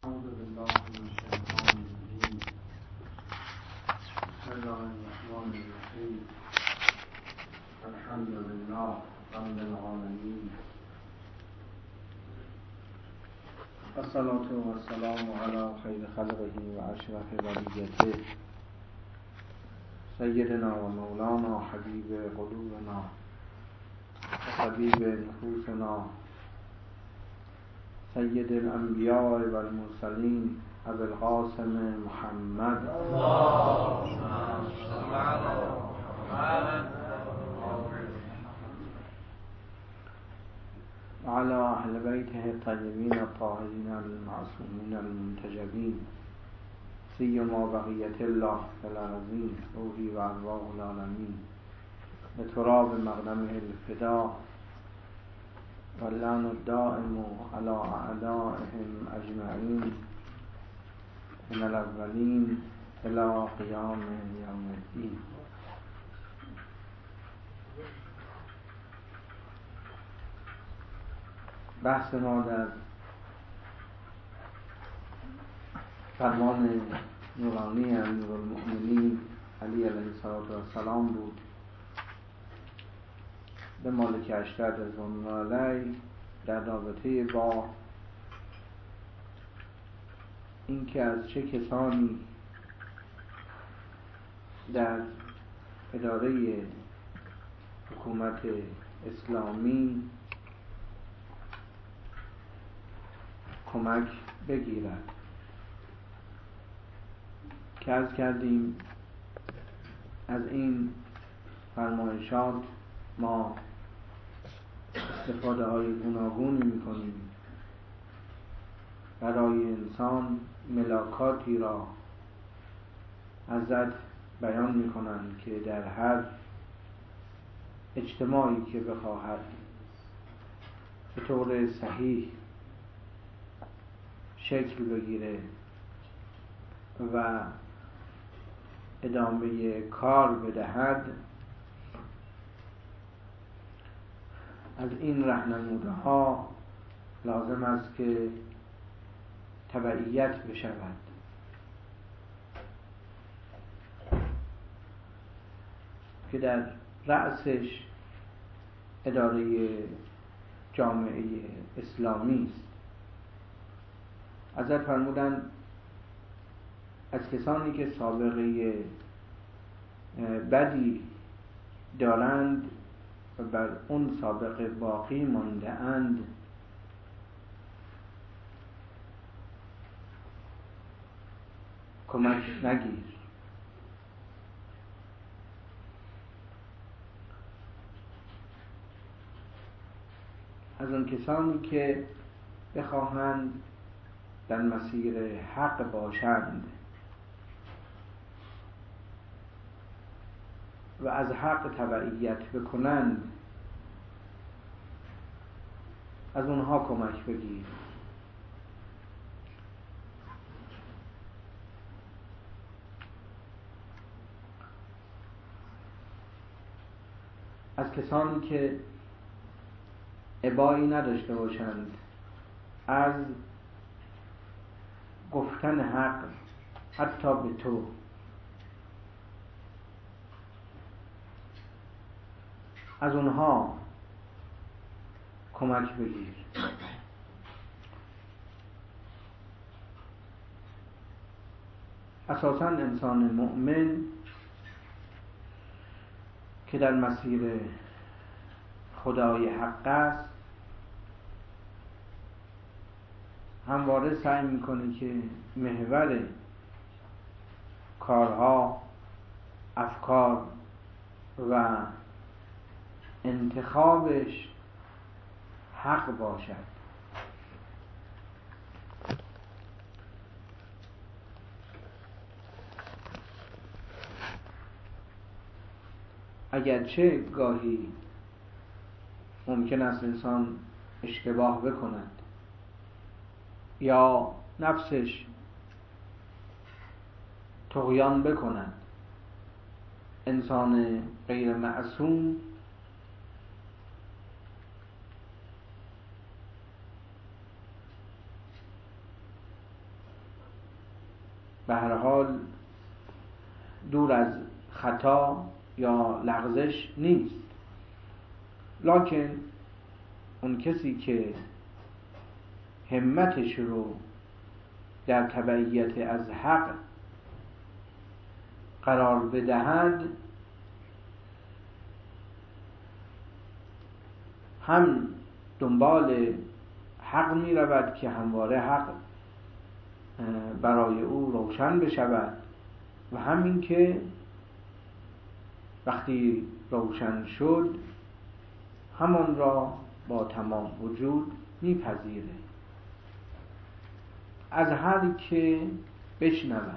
أعوذ بالله من الشيطان الرجيم. بسم الله الرحمن الرحيم. الحمد لله رب العالمين، والصلاة والسلام على خير خلقه وأشرف بريته سيدنا ومولانا حبيب قلوبنا وطبيب نفوسنا سيد الأنبياء والمرسلين أبي القاسم محمد وعلى أهل بيته الطيبين الطاهرين المعصومين المنتجبين سيما بقية الله في الأرضين روحي وأرواح العالمين لتراب مقدمه الفداء واللعن الدائم على أعدائهم أجمعين من الأولين إلى قيام يوم الدين. بحث ما در فرمان نورانی امیرالمؤمنین علی علیه السلام بود به مالک اشتر رضوان الله علیه در رابطه با اینکه از چه کسانی در اداره حکومت اسلامی کمک بگیرد که عرض کردیم از این فرمایشات ما استفاده های گوناگونی میکنیم برای انسان ملاکاتی را ازت بیان میکنند که در هر اجتماعی که بخواهد به طور صحیح شکل بگیره و ادامه کار بدهد از این راهنمودها لازم است که تبعیت بشود که در رأسش اداره جامعه اسلامی است. ازت فرمودند از کسانی که سابقه بدی دارند و بر اون سابقه باقی مانده اند کمک نگیر. از اون کسانی که بخواهند در مسیر حق باشند و از حق تبعیت بکنند از اونها کمک بگیر. از کسانی که ابایی نداشته باشند از گفتن حق حتی به تو از اونها کمک بگیر. اساساً انسان مؤمن که در مسیر خدای حق است همواره سعی میکنه که محور کارها، افکار و انتخابش حق باشد. اگرچه گاهی ممکن است انسان اشتباه بکند یا نفسش طغیان بکند، انسان غیر معصوم به هر حال دور از خطا یا لغزش نیست، لکن اون کسی که همتش رو در تبعیت از حق قرار بدهد، هم دنبال حق می رود که همواره حق برای او روشن بشود و همین که وقتی روشن شد همان را با تمام وجود میپذیره، از هر که بشنود.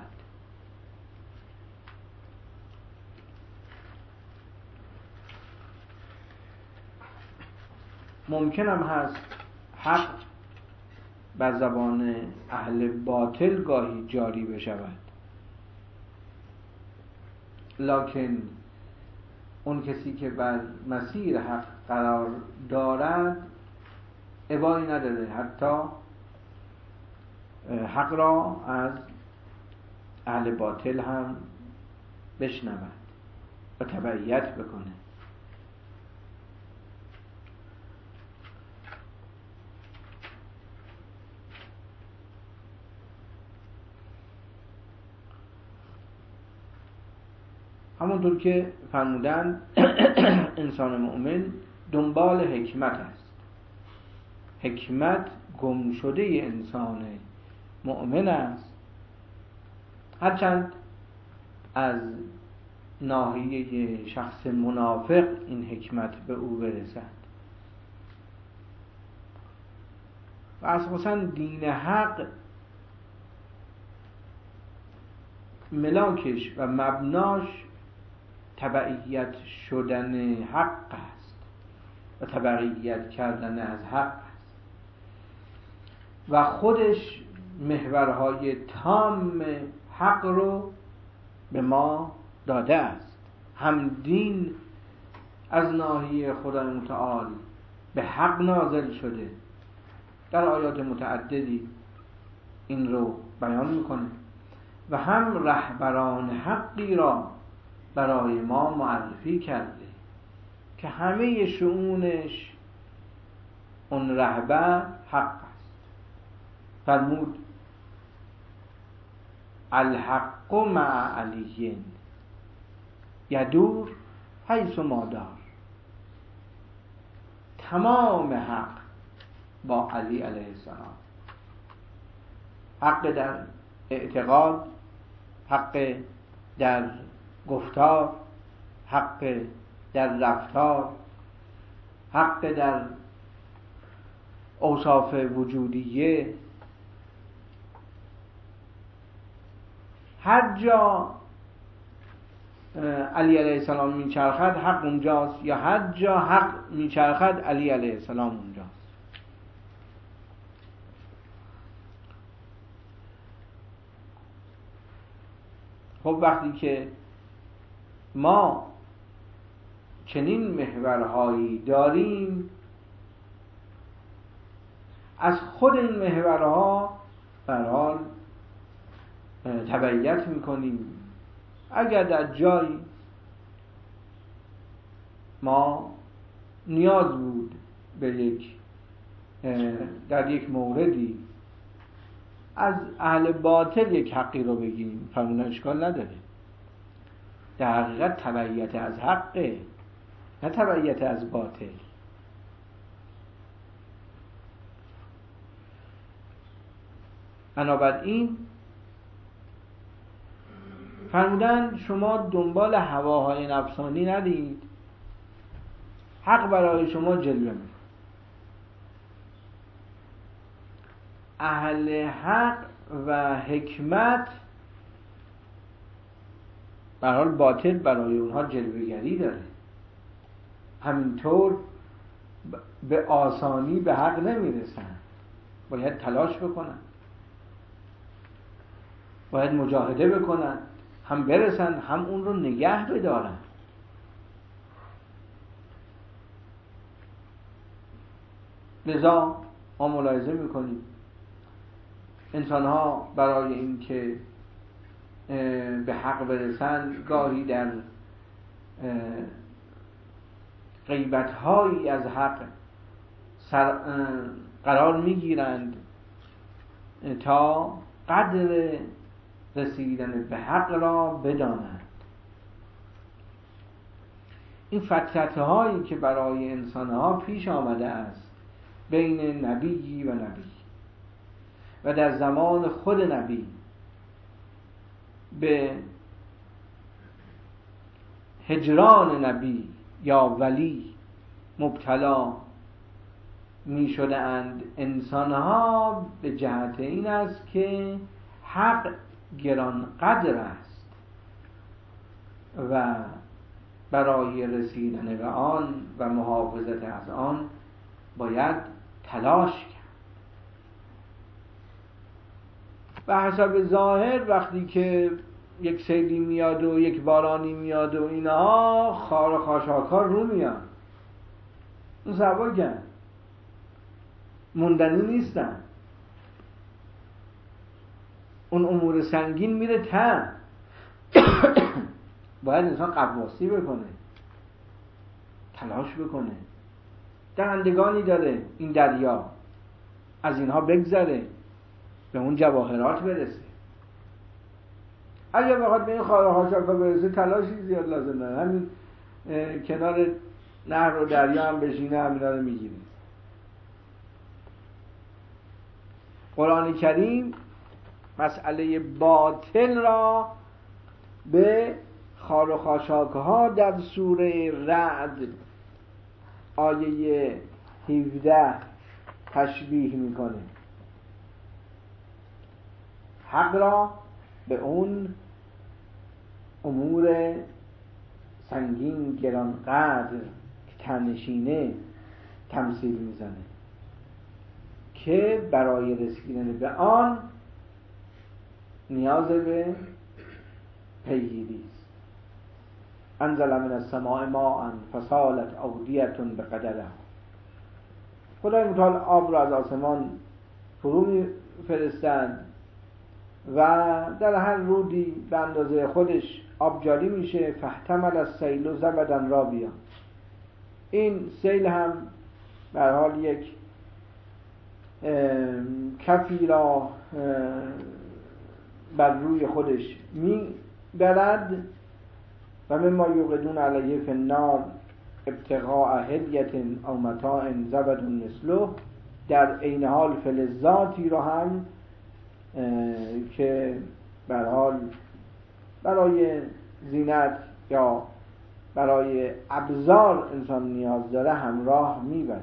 ممکن هم هست حق بر زبان اهل باطل گاهی جاری بشود، لکن اون کسی که بر مسیر حق قرار دارد ابایی نداره حتی حق را از اهل باطل هم بشنود و تبعیت بکنه. همونطور که فرمودن انسان مؤمن دنبال حکمت است. حکمت گم شده انسان مؤمن است، هرچند از ناحیه شخص منافق این حکمت به او برسد و اساساً دین حق ملاکش و مبناش تبعیت شدن حق است و تبعیت کردن از حق است و خودش محورهای تام حق رو به ما داده است. هم دین از ناحیه خدای متعال به حق نازل شده، در آیات متعددی این رو بیان میکنه، و هم رهبران حقی را برای ما معرفی کرده که همه شؤونش اون رهبر حق است. فرمود الحق مع علی یدور حیث ما دار. تمام حق با علی علیه السلام، حق در اعتقاد، حق در گفتار، حق در رفتار، حق در اوصاف وجودیه. هر جا علی علیه السلام میچرخد حق اونجاست، یا هر جا حق میچرخد علی علیه السلام اونجاست. خب وقتی که ما چنین محورهایی داریم، از خود این محورها به هر حال تبعیت میکنیم. اگر در جایی ما نیاز بود به در یک موردی از اهل باطل یک حقی رو بگیریم، فرمودن اشکال نداره. در حقیقت تبعیت از حقه، نه تبعیت از باطل. بنابراین فرمودن شما دنبال هواهای نفسانی ندید، حق برای شما جلوه می‌کنه. اهل حق و حکمت به هر حال باطل برای اونها جلوه‌گری داره. همینطور به آسانی به حق نمیرسن، باید تلاش بکنن، باید مجاهده بکنن، هم برسن هم اون رو نگه بدارن. لذا ما ملاحظه میکنیم انسان ها برای اینکه به حق برسن گاهی در غیبت‌هایی از حق قرار میگیرند تا قدر رسیدن به حق را بدانند. این فترت‌هایی که برای انسان‌ها پیش آمده است بین نبی و نبی و در زمان خود نبی به هجران نبی یا ولی مبتلا می شده اند انسان‌ها به جهت این است که حق گران قدر است و برای رسیدن به آن و محافظت از آن باید تلاش کرد. و حسب ظاهر وقتی که یک سیلی میاد و یک بارانی میاد و اینها خار و خاشاک‌ها رو میاد، اون سبکن، موندنی نیستن، اون امور سنگین میره ته. باید انسان قواسی بکنه، تلاش بکنه. درندگانی داره این دریا، از اینها بگذره، به اون جواهرات برسه. اگر بخواد به این خار و خاشاک‌ها برسه تلاشی زیاد لازم داره، همین کنار نهر و دریا هم بشینه همینا رو میگیره. قرآن کریم مسئله باطل را به خار و خاشاک‌ها در سوره رعد آیه 17 تشبیه میکنه. حق را به اون امور سنگین گرانقدر که تنشینه تمثیل میزنه که برای رسیدن به آن نیاز به پیگیری است. انزل من السماء ماء فسالت اودیة بقدرها. خدای متعال آب را از آسمان فرو میفرستند و در هر رودی به اندازه خودش آب جاری میشه. فاحتمل السیل زبدا رابیا. این سیل هم به هر حال یک کفی را بر روی خودش میبرد. و مما یوقدون علیه فی النار ابتغاء حلیة او متاع زبد مثله. در عین حال فلزاتی رو هم که به هر حال برای زینت یا برای ابزار انسان نیاز داره همراه میبره.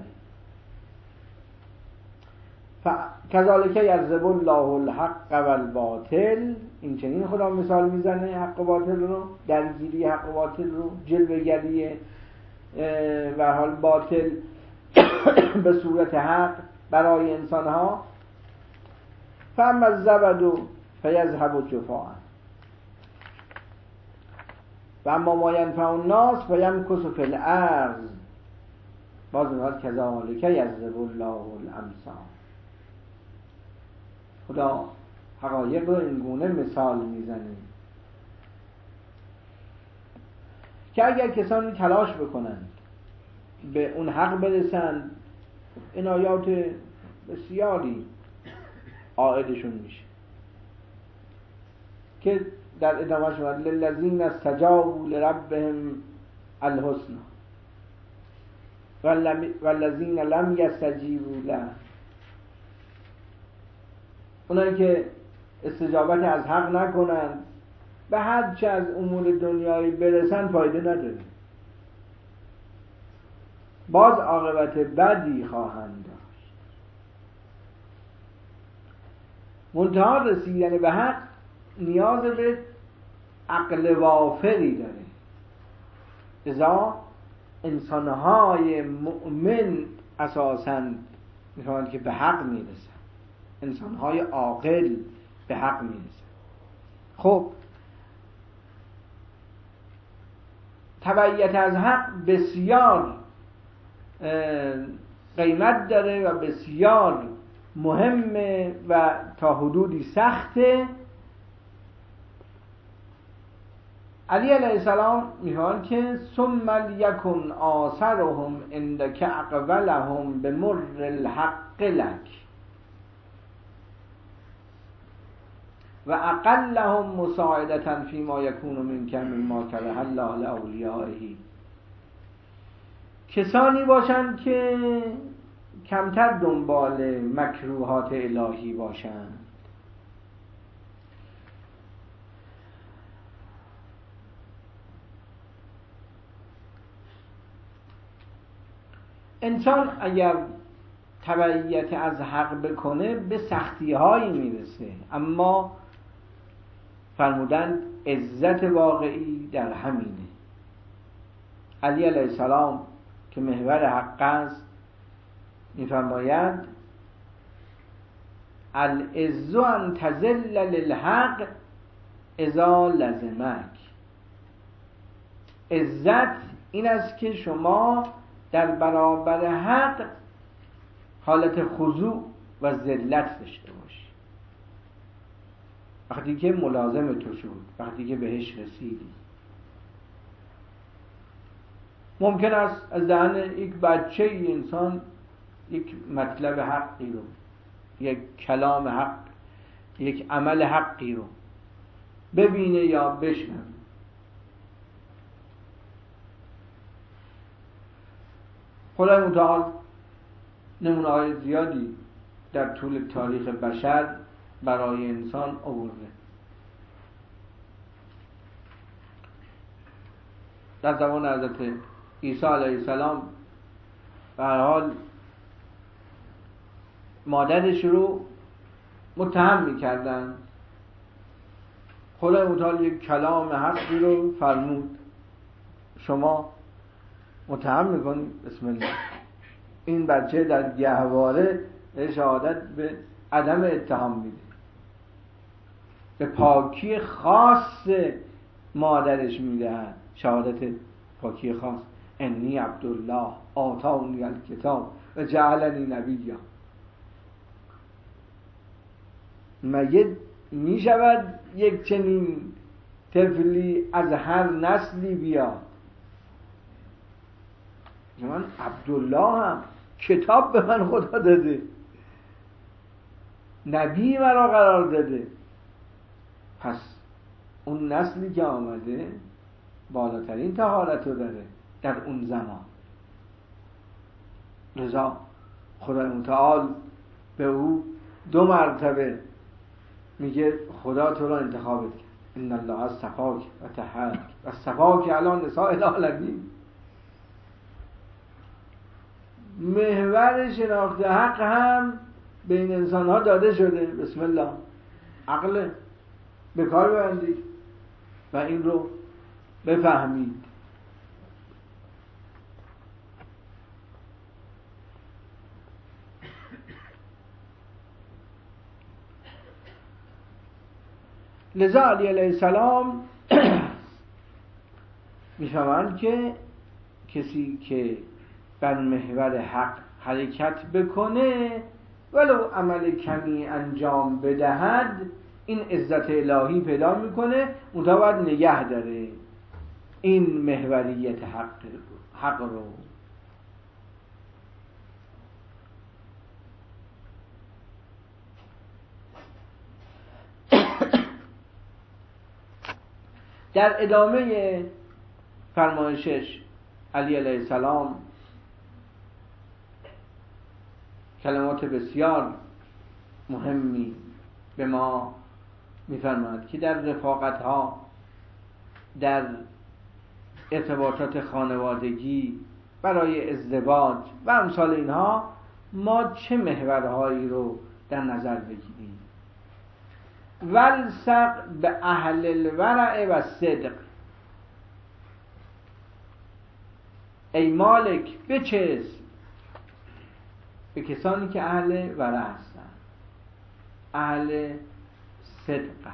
کذالک یضرب الله الحق والباطل. این چنین خدا مثال میزنه حق و باطل رو، درگیری حق و باطل رو، جلوه‌گری به هر حال باطل به صورت حق برای انسان ها. فاما الزبد فیذهب جفاء و اما ما ینفع الناس فیمکث فی الارض. باز میاد کذالک یضرب الله الامثال. خدا حقایق رو این گونه مثال میزنه که اگر کسانی تلاش بکنند به اون حق برسند عنایات بسیاری عائدشون میشه که در ادامه شما للذین استجابوا لربهم الحسنى والذین لم یستجیبوا له. اونایی که استجابت از حق نکنند به هر چه از امور دنیایی برسن فایده نداره، باز عاقبت بدی خواهند داشت. منتها رسیدن به حق نیاز به عقل وافری داره. لذا انسانهای مؤمن اساساً میخواهند که به حق میرسن، انسانهای عاقل به حق میرسن. خب تبعیت از حق بسیار قیمت داره و بسیار مهمه و تا حدودی سخته، علی علیه السلام میگه که ثم لیکن آثرهم عندک اقبلهم بمر الحق لک و اقلهم مساعدة فيما يكون منك مما كره الله لاولیائه. کسانی باشند که کمتر دنبال مکروهات الهی باشند. انسان اگر تبعیت از حق بکنه به سختی هایی میرسه، اما فرمودند عزت واقعی در همینه. علی علیه السلام که محور حق است میفرماید العز ان تذل للحق اذا لزمک. عزت این است که شما در برابر حق حالت خضوع و ذلت داشته باشی. وقتی که ملازم تو شد، وقتی که بهش رسیدی. ممکن است از دهن یک بچه ای انسان یک مطلب حقی رو، یک کلام حق، یک عمل حقی رو ببینه یا بشنوه. خدای متعال نمونه‌های زیادی در طول تاریخ بشر برای انسان آورده. در زمان حضرت عیسی علیه السلام به هر حال مادرش رو متهم می‌کردند. خدای متعال یک کلام حقی رو فرمود، شما متهم می‌کنید. بسم الله. این بچه در گهواره شهادت به عدم اتهام میده، به پاکی خاص مادرش میدهد شهادت پاکی خاص. انی عبدالله آتانی الکتاب و جعلنی نبیا. مگه میشود یک چنین طفلی از هر نسلی بیاد؟ من عبدالله هم کتاب به من خدا داده، نبی مرا قرار داده. پس اون نسلی که آمده بالاترین طهارت رو داره در اون زمان. لذا خدای متعال به او 2 مرتبه میگه خدا تو را انتخابت کرد. ان الله اصطفاک و طهرک و اصطفاک علی نساء العالمین. محور شناخت حق هم بین انسان ها داده شده. بسم الله. عقل به کار ببندید و این رو بفهمید. لذا علی علیه السلام میفهمند که کسی که بر محور حق حرکت بکنه ولو عمل کمی انجام بدهد این عزت الهی پیدا میکنه. منتها باید نگه داره این محوریت حق رو. در ادامه فرمایشش علی علیه السلام کلمات بسیار مهمی به ما میفرماید که در رفاقت ها، در ارتباطات خانوادگی، برای ازدواج و امثال اینها ما چه محورهایی رو در نظر بگیریم. والصق به اهل الورع و صدق. ای مالک بچسب به کسانی که اهل ورع هستن، اهل صدق.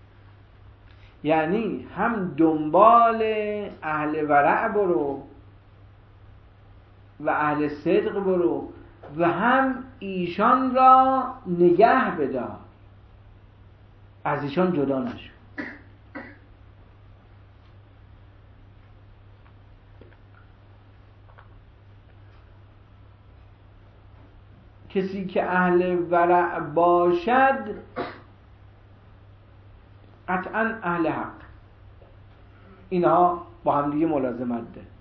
یعنی هم دنبال اهل ورع برو و اهل صدق برو و هم ایشان را نگه بدار، از ایشان جدا نشو. کسی که اهل ورع باشد قطعا اهل حق. اینها با هم دیگه ملازمت ده،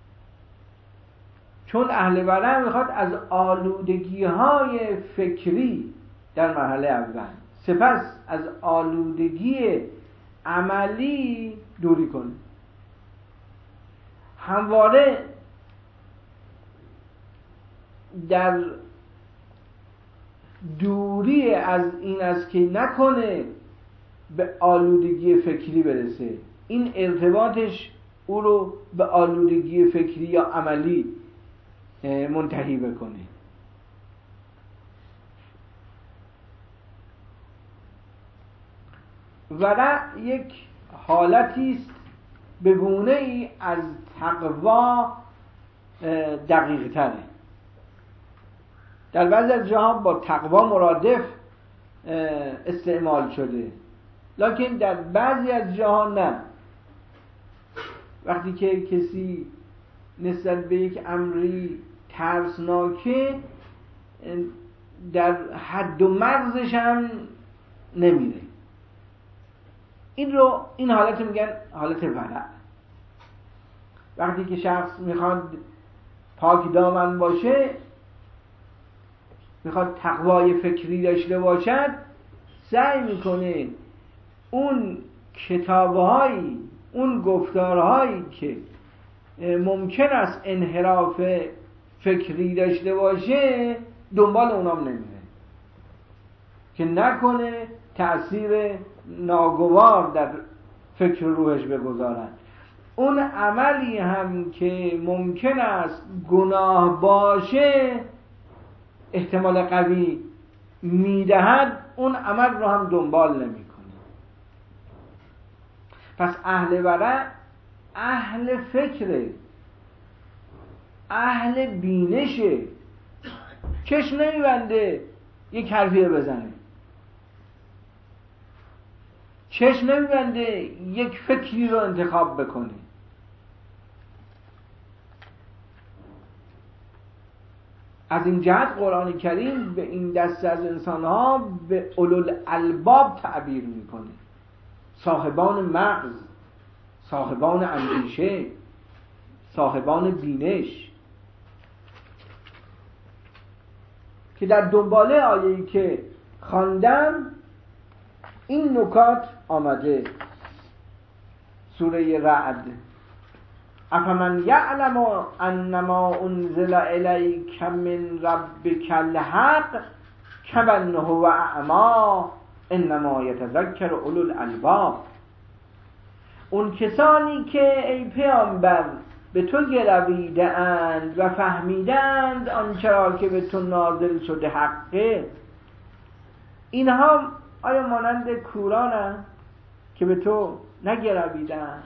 چون اهل ورع میخواد از آلودگی های فکری در مرحله اول، سپس از آلودگی عملی دوری کنه. همواره در دوری از این است که نکنه به آلودگی فکری برسه، این ارتباطش او رو به آلودگی فکری یا عملی منتهی بکنه. ورع یک حالتی است به گونه ای از تقوا دقیق تره. در بعضی از جاها با تقوا مرادف استعمال شده، لکن در بعضی از جاها نه. وقتی که کسی نسبت به یک امری ترسناکه در حد و مرزش هم نمیره، این حالت میگن حالت ورع. وقتی که شخص میخواد پاک دامن باشه، میخواد تقوای فکری داشته باشد، سعی میکنه اون کتابهایی، اون گفتارهایی که ممکن است انحراف فکری داشته باشه دنبال اونام نمیره که نکنه تأثیر ناگوار در فکر روحش بگذارن. اون عملی هم که ممکن است گناه باشه احتمال قوی میدهد، اون عمل رو هم دنبال نمیکنه. پس اهل ورع اهل فکره، اهل بینشه، چشم نمیبنده یک حرفی بزنه، چشم نمیبنده یک فکری رو انتخاب بکنه. از این جهت قرآن کریم به این دسته از انسانها به اولوالالباب تعبیر میکنه، صاحبان مغز، صاحبان اندیشه، صاحبان بینش، که در دنباله آیه‌ای که خواندم این نکات آمده. سوره رعد: افمن یعلم انما انزل الیک من ربک الحق کمن هو اعمی انما یتذکر اولو الالباب. اون کسانی که ای پیامبر به تو گرویده اند و فهمیدند آنچه را که به تو نازل شده حقه، اینها آیا مانند کورانند که به تو نگرویدند؟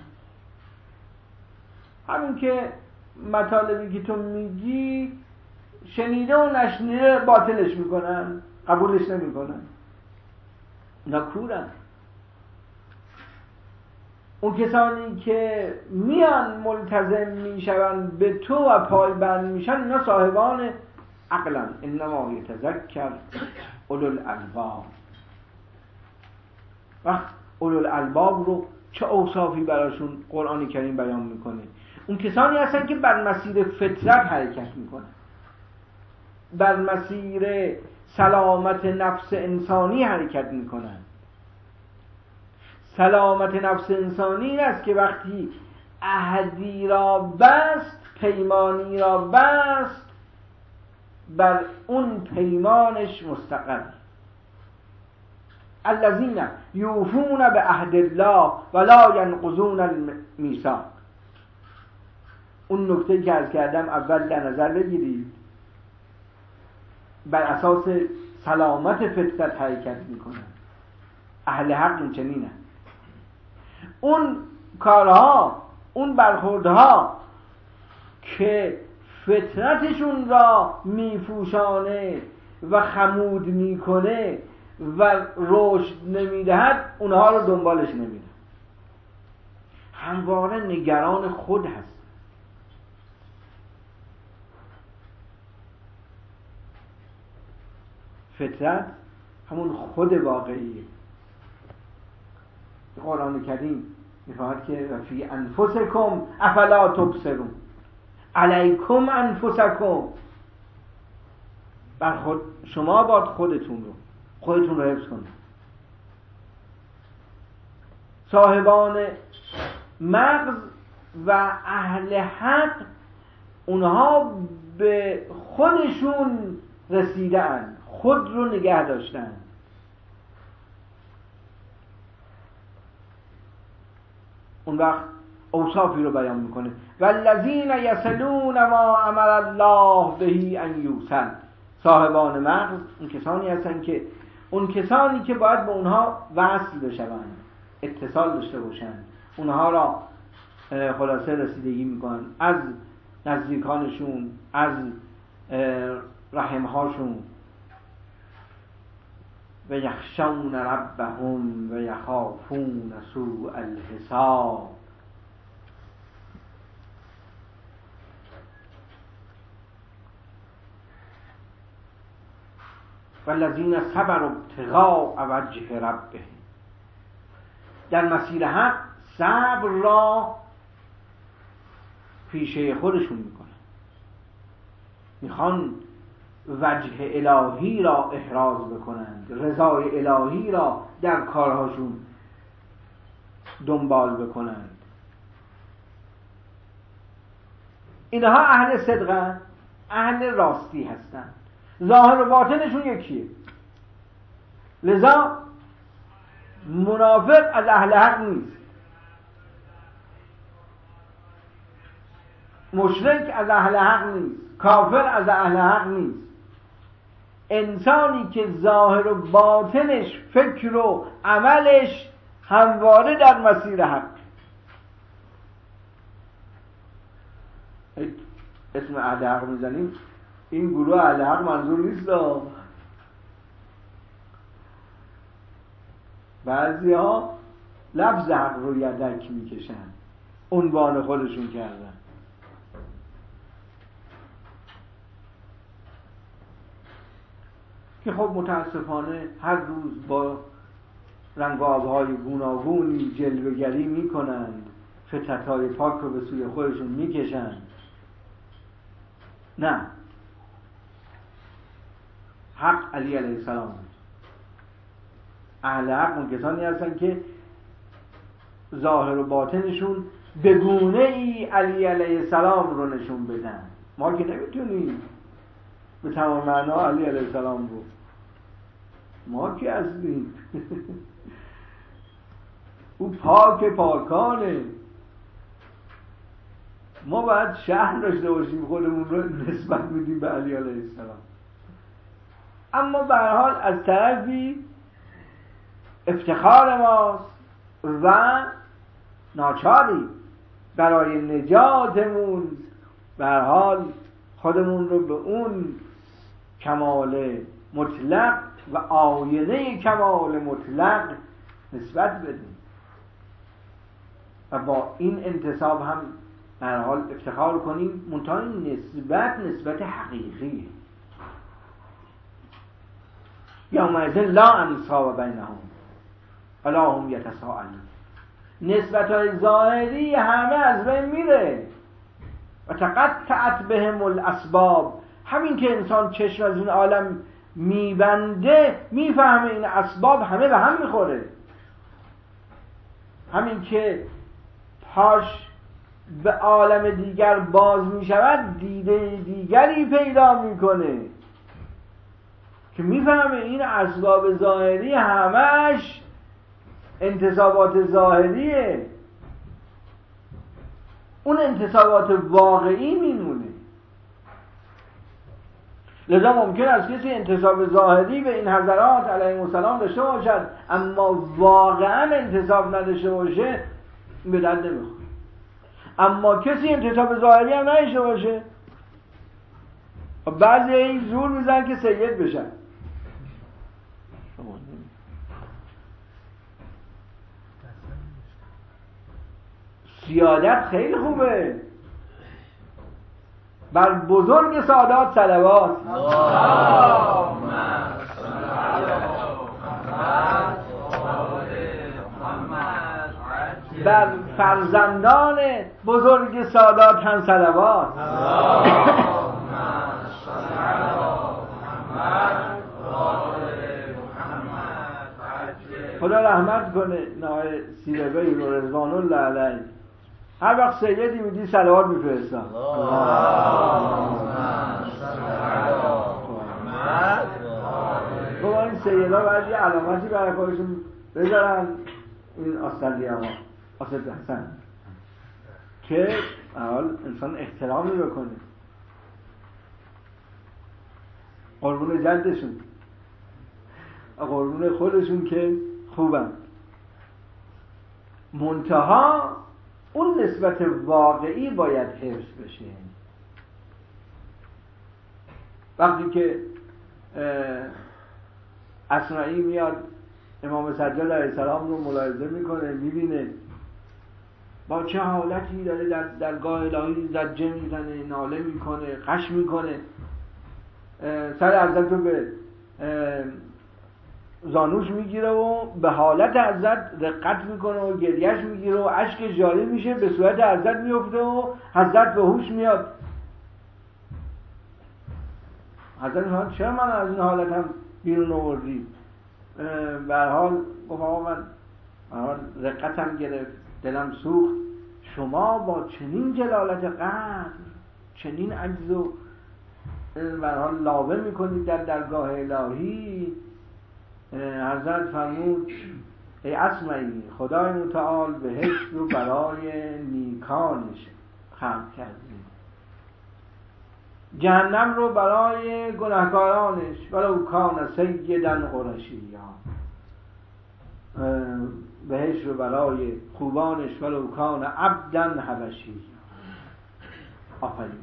همین که مطالبی که تو میگی شنیده و نشنیده باطلش میکنن، قبولش نمیکنن، اینا کورن. اون کسانی که میان ملتزم میشون به تو و پایبند میشن، اینا صاحبان عقلن. انما یتذکر اولو الالباب. وقت اولو الالباب رو چه اوصافی براشون قرآن کریم بیان میکنه؟ اون کسانی هستن که بر مسیر فطرت حرکت میکنن، بر مسیر سلامت نفس انسانی حرکت میکنن. سلامت نفس انسانی این است که وقتی عهدی را بست، پیمانی را بست، بر اون پیمانش مستقر. الذین یوفون بعهد الله ولا ینقضون المیثاق. اون نکته که عرض کردم اول در نظر بگیرید، بر اساس سلامت فطرت حرکت میکنن. اهل حق این چنینه. اون کارها، اون برخوردها که فطرتشون را میفوشانه و خمود میکنه و رشد نمیدهد، اونها رو دنبالش نمیره. همواره نگران خود هست. فطرت همون خود واقعیه. قرآن کریم میفرماید که فی انفسکم افلا تبصرون، علیکم انفسکم، بر خود شما باید خودتون رو حفظ کنید. صاحبان مغز و اهل حق اونها به خودشون رسیدن، خود رو نگه داشتن. اون وقت اوصافی رو بیان میکنه والذین یصلون ما امر الله به ان یوصل. صاحبان مغز اون کسانی هستن که کسانی که باید به اونها وصل بشوند، اتصال داشته باشند، اونها را خلاصه رسیدگی میکنن از نزدیکانشون، از رحمهاشون. و یخشون ربهم و یخافون سوء الحساب. والذین صبروا ابتغاء وجه ربهم. در مسیر حق صبر را پیشه خودشون میکنن، میخوان وجه الهی را احراز بکنند، رضای الهی را در کارهاشون دنبال بکنند. اینها اهل صدقن، اهل راستی هستند، ظاهر و باطنشون یکیه. لذا منافق از اهل حق نیست، مشرک از اهل حق نیست، کافر از اهل حق نیست. انسانی که ظاهر و باطنش، فکر و عملش همواره در مسیر حق. اسم اهل حق میزنیم، این گروه اهل حق منظور نیست. بعضی ها لفظ حق رو یدک میکشن، عنوان خودشون کردن. که خب متاسفانه هر روز با رنگ و آبهای گوناگونی جلوه‌گری میکنند، فطرت‌های پاک رو به سوی خودشون میکشند. نه، حق علی علیه السلام. اهل حق اون کسانی هستن که ظاهر و باطنشون به گونه ای علی علیه السلام رو نشون بدن. ما که نمیتونیم به تمام معنا علی علیه السلام رو، ما که هستیم او پاک پاکانه. ما باید شهر داشته باشیم خودمون رو نسبت میدیم به علی علیه السلام. اما به هر حال از طرفی افتخار ماست و ناچاری برای نجاتمون به هر حال خودمون رو به اون کمال مطلق و آینه کمال مطلق نسبت بدیم و با این انتساب هم به هر حال افتخار کنیم. منتها این نسبت حقیقیه. یومئذ لا انصاب بینهم ولا هم یتساءلون. نسبت‌های ظاهری همه از بین میره و تقطعت بهم الاسباب. همین که انسان چشم از این عالم میبنده میفهمه این اسباب همه به هم میخوره. همین که پاش به عالم دیگر باز میشود دیده دیگری پیدا میکنه که میفهمه این اسباب ظاهری همش انتسابات ظاهریه، اون انتسابات واقعی میمونه. لذا ممکن است کسی انتساب ظاهری به این حضرات علیهم السلام داشته باشد اما واقعا انتساب نداشته باشه، به درد نمیخوره. اما کسی انتساب ظاهری هم نداشته باشه، بعضی این زور میزن که سید بشن. سیادت خیلی خوبه، بر بزرگ سادات صلوات. بر فرزندان بزرگ سادات هم صلوات. خدا رحمت کنه نای سیربی رو رضوان الله علیه، هر وقت سیدی میدی صلوات میفرستم. با این سیدا باید یه علامتی برای خودشون بذارن، این آستالی ها آسد حسن، که اول انسان احترامی بکنه قربون جدشون، قربون خودشون که خوبن. منتها اون نسبت واقعی باید حفظ بشه. وقتی که اصنعی میاد امام سجاد علیه السلام رو ملاحظه میکنه، میبینه با چه حالتی داره در درگاه الهی زجه میزنه، ناله میکنه، قش میکنه، سر حضرت رو به زانوش میگیره و به حالت حضرت رقت میکنه و گریهش میگیره و اشک جاری میشه، به صورت حضرت میفته و حضرت به هوش میاد. حضرت میگه چرا من از این حالت هم بیرون آوردی؟ به هر حال گفت آقا من رقتم گرفت، دلم سوخت، شما با چنین جلالت قدر، چنین عجز و به هر حال لاوه میکنید در درگاه الهی. حضرت فرمود ای اصمعی، خدای متعال بهشت رو برای نیکانش خلق کرده، جهنم رو برای گناهکارانش، ولو کان سیدا قرشیا، بهشت رو برای خوبانش، ولو کان عبدا حبشیا. آفریدن.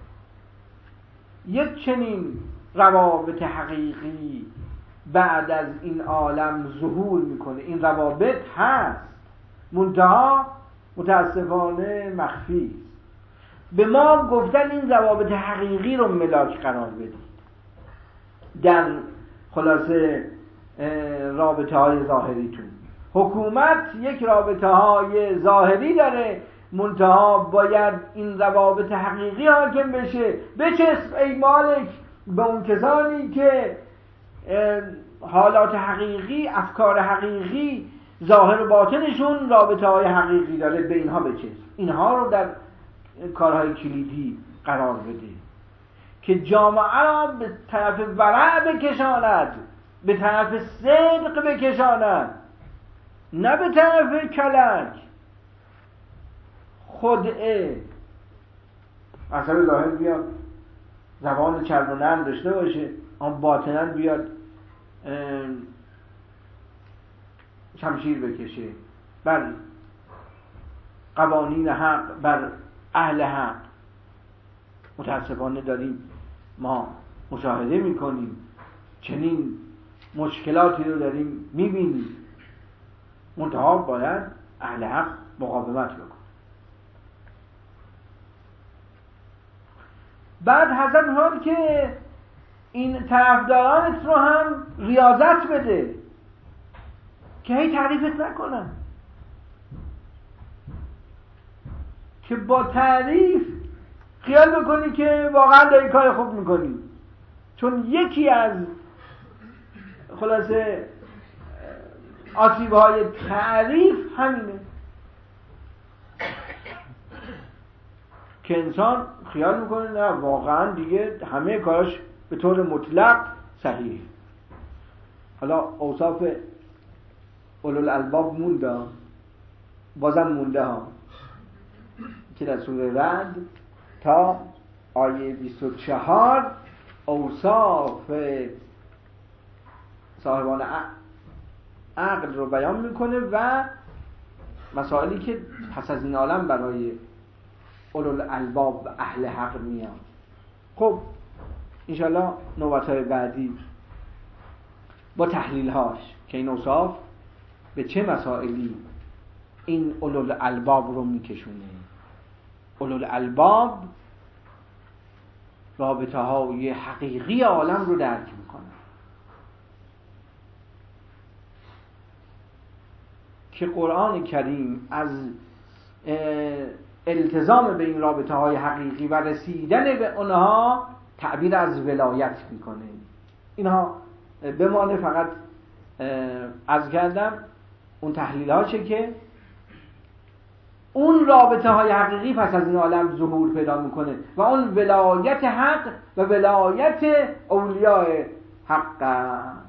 یک چنین روابط حقیقی بعد از این عالم ظهور میکنه. این روابط هست، منتها متاسفانه مخفی است. به ما گفتن این روابط حقیقی رو ملاک قرار بدید. در خلاصه رابطه های ظاهریتون، حکومت یک رابطه های ظاهری داره، منتها باید این روابط حقیقی حاکم بشه. بچسب ای مالک به اون کسانی که حالات حقیقی، افکار حقیقی، ظاهر و باطنشون رابطه های حقیقی داره، به اینها بچسب. اینها رو در کارهای کلیدی قرار بده که جامعه را به طرف ورع بکشاند، به طرف صدق بکشاند، نه به طرف کلک خدعه. اصلا ظاهر بیاد زبان چرب و نرم داشته باشه، اما باطناً بیاد شمشیر بکشه بر قوانین حق، بر اهل حق. متاسفانه داریم ما مشاهده میکنیم، چنین مشکلاتی رو داریم میبینیم. منتها باید اهل حق مقاومت بکن. بعد حضرت می‌فرماید که این طرفدارانت رو هم ریاضت بده که هی تعریفت نکنن، که با تعریف خیال بکنی که واقعا داری کار خوب میکنی. چون یکی از خلاصه آسیب‌های تعریف همینه که انسان خیال میکنه نه واقعا دیگه همه کاراش به طور مطلق صحیح. حالا اوصاف اولوالالباب مونده، بازم مونده ها که در سوره رعد تا آیه 24 اوصاف صاحبان عقل رو بیان میکنه و مسائلی که پس از این عالم برای اولوالالباب و اهل حق میاد. خب انشالله نوبت‌های بعدی با تحلیل هاش که این اوصاف به چه مسائلی این اولوالالباب رو میکشونه. اولوالالباب رابطه های حقیقی عالم رو درک میکنه که قرآن کریم از التزام به این رابطه های حقیقی و رسیدن به اونها تعبیر از ولایت میکنه. اینها بمانه فقط عرض کردم اون تحلیل هاشه که اون رابطه های حقیقی پس از این عالم ظهور پیدا میکنه و اون ولایت حق و ولایت اولیاء حق است.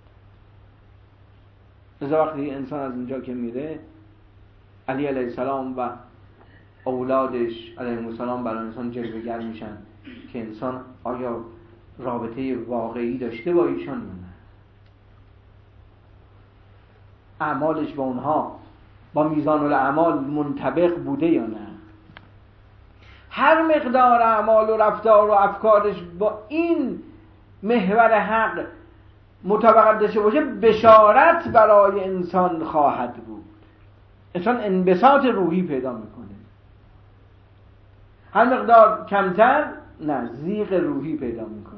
از وقتی انسان از اینجا که میره، علی علیه السلام و اولادش علیهم السلام برای انسان جلوه‌گر میشن که انسان آیا رابطه واقعی داشته با ایشان یا نه، اعمالش با اونها با میزان الاعمال منطبق بوده یا نه. هر مقدار اعمال و رفتار و افکارش با این محور حق مطابقت داشته باشه، بشارت برای انسان خواهد بود. انسان انبساط روحی پیدا میکنه. هر مقدار کمتر، نه، ضیق روحی پیدا میکنه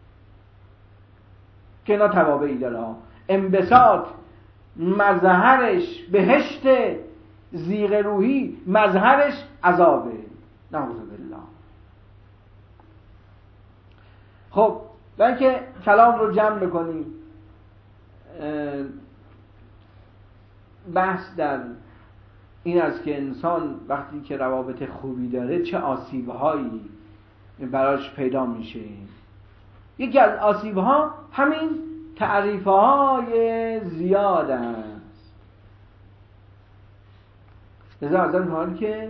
که اینا توابعی داره ها. انبساط مظهرش بهشت، ضیق روحی مظهرش عذابه. نعوذ بالله. خب برای که کلام رو جمع بکنیم، بحث در این است که انسان وقتی که روابط خوبی داره چه آسیب‌هایی براش پیدا میشه. یکی از آسیب‌ها همین تعریف‌های زیاد است. لذا از این حال که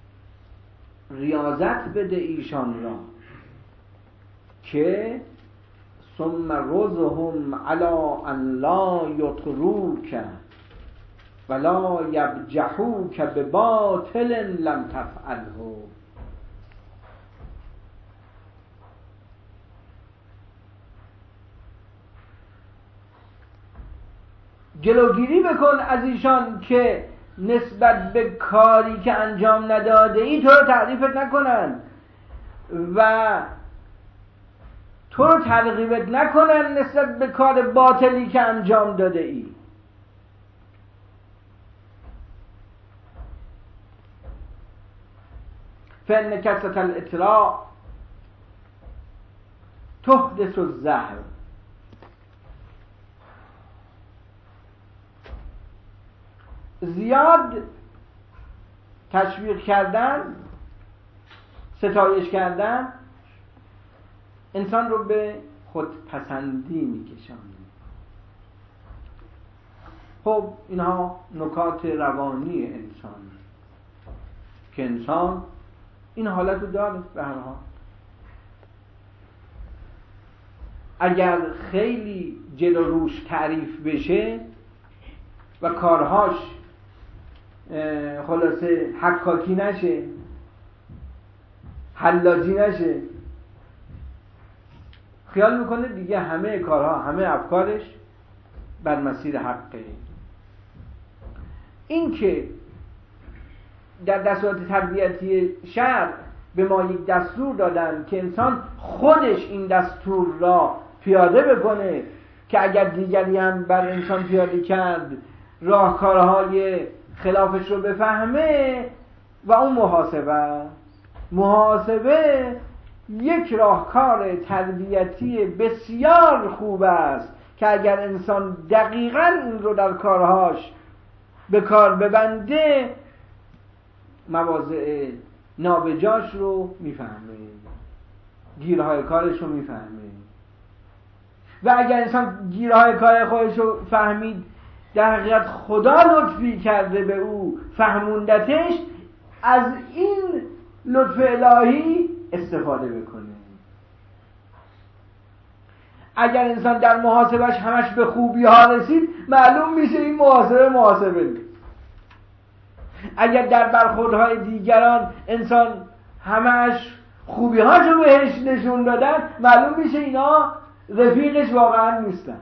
ریاضت بده ایشان را که ثم رزهم علی ان لا یطروک ولا یبجحوک بباطل لم تفعله. جلوگیری بکن از ایشان که نسبت به کاری که انجام نداده ای تو رو تعریفت نکنن و تو رو ترغیبت نکنن نسبت به کار باطلی که انجام داده ای. فإن کثرة الاطراء تحدث الزهر. زیاد تشویق کردن، ستایش کردن انسان رو به خودپسندی میکشونه. خب اینها نکات روانی انسان که انسان این حالت رو داره. به هر حال اگر خیلی جلو روش تعریف بشه و کارهاش خلاصه حکاکی نشه، حلاجی نشه، خیال میکنه دیگه همه کارها، همه افکارش بر مسیر حقه. این که در دستورات تربیتی شرع به ما یک دستور دادن که انسان خودش این دستور را پیاده بکنه که اگر دیگری هم بر انسان پیاده کرد راهکارهای خلافش رو بفهمه و اون محاسبه یک راهکار تربیتی بسیار خوب است که اگر انسان دقیقاً این رو در کارهاش به کار ببنده مواضع نابجاش رو میفهمه، گیرهای کارش رو میفهمه. و اگر انسان گیرهای کار خودش رو فهمید، در حقیقت خدا لطفی کرده به او فهموندتش، از این لطف الهی استفاده بکنه. اگر انسان در محاسبش همش به خوبی ها رسید، معلوم میشه این محاسبه نیست. اگر در برخوردهای دیگران انسان همش خوبی هاشو بهش نشون دادن، معلوم میشه اینا رفیقش واقعا نیستن.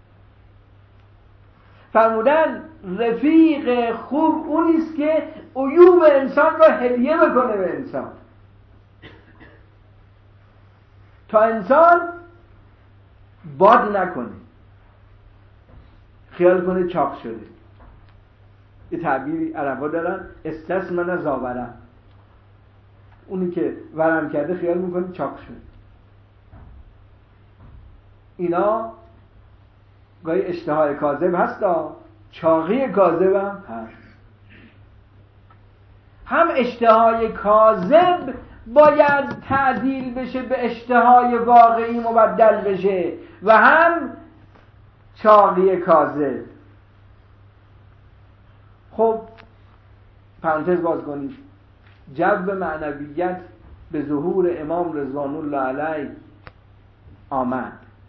فرمودن رفیق خوب اونیست که عیوب انسان را هدیه بکنه به انسان، تا انسان باد نکنه، خیال کنه چاق شده. یه تعبیری عربا دارن، استثمن زاوره، اونی که ورم کرده خیال میکنه چاق شد. اینا گاهی اشتهای کاذب هست، چاقی کاذب هم هست. هم اشتهای کاذب باید تعدیل بشه به اشتهای واقعی مبدل بشه و هم چاقی کاذب. خب پرانتز باز کنید، جو معنویت به ظهور امام رضوان الله علیه آمد،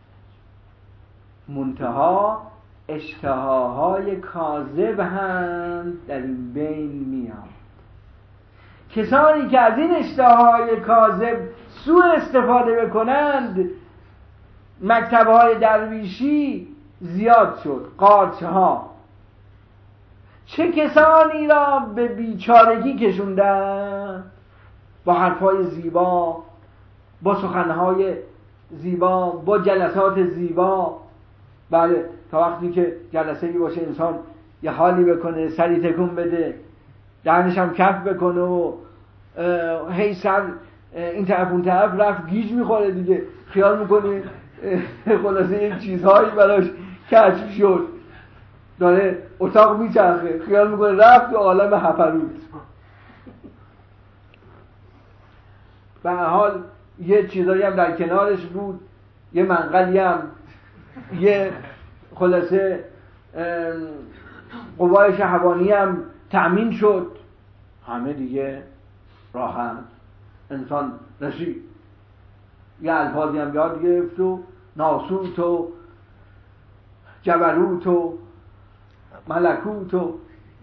منتها اشتهاهای کاذب هم در این بین میاد. کسانی که از این اشتهاهای کاذب سوء استفاده بکنند، مکتب‌های درویشی زیاد شد، قارچ‌ها. چه کسانی را به بیچارگی کشوندند با حرفهای زیبا، با سخنهای زیبا، با جلسات زیبا. بله، تا وقتی که جلسه‌ای باشه انسان یه حالی بکنه، سری تکون بده، دهنش هم کف بکنه و هی سر این طرف اون طرف رفت گیج میخوره دیگه، خیال میکنه خلاصه یک چیزهایی براش کشف شد، داره اتاق میچرخه، خیال میکنه رفت تو عالم هپروت. به هر حال یه چیزایی هم در کنارش بود، یه منقلی هم، یه خلاصه قوای شهوانی هم تأمین شد، همه دیگه راحت انسان رسید. یه الفاظی هم یاد گرفت و ناسوت و جبروت و ملکوت و